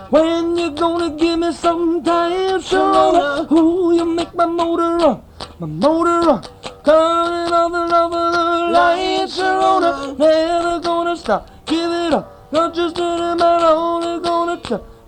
When you gonna give me some time, Sharona? Ooh, you make my motor run, my motor run. Turning on the love of the light, Sharona. Never gonna stop, give it up. Not just in my only gonna try.